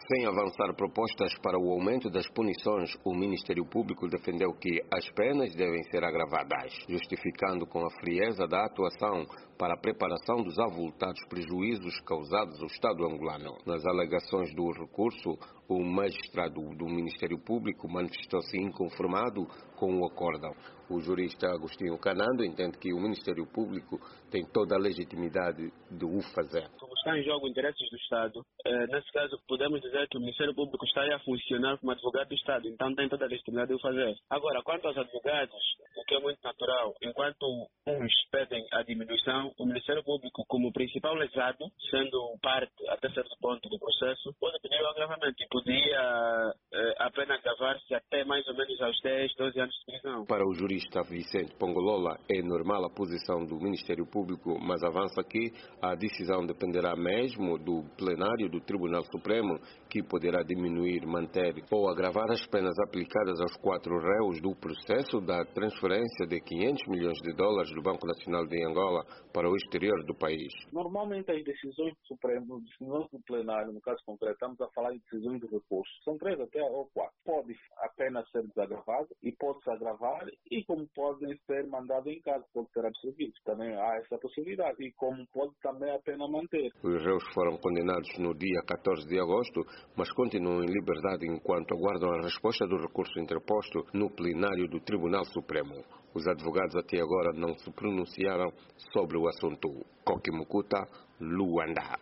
Sem avançar propostas para o aumento das punições, o Ministério Público defendeu que as penas devem ser agravadas, justificando com a frieza da atuação para a preparação dos avultados prejuízos causados ao Estado angolano. Nas alegações do recurso, o magistrado do Ministério Público manifestou-se inconformado com o acórdão. O jurista Agostinho Canando entende que o Ministério Público tem toda a legitimidade de o fazer. Como está em jogo interesses do Estado, nesse caso podemos dizer que o Ministério Público está a funcionar como advogado do Estado, então tem toda a legitimidade de o fazer. Agora, quanto aos advogados, o que é muito natural, enquanto uns pedem a diminuição, o Ministério Público, como principal lesado, sendo parte até certo ponto do processo, pode pedir o agravamento e podia a pena agravar-se até mais ou menos aos 10, 12 anos de prisão. Para o jurista Vicente Pongolola, é normal a posição do Ministério Público, mas avança que a decisão dependerá mesmo do plenário do Tribunal Supremo, que poderá diminuir, manter ou agravar as penas aplicadas aos 4 réus do processo da transferência de 500 milhões de dólares do Banco Nacional de Angola para o exterior do país. Normalmente as decisões do Supremo, decisões do plenário, no caso concreto, estamos a falar de decisões de recurso. São 3 até ou 4. Pode apenas ser desagravado e pode-se agravar e como podem ser mandados em casa, pode ser absolvido. Também há essa possibilidade e como pode também a pena manter. Os réus foram condenados no dia 14 de agosto, mas continuam em liberdade enquanto aguardam a resposta do recurso interposto no plenário do Tribunal Supremo. Os advogados até agora não se pronunciaram sobre o assunto. Koki Mukuta, Luanda.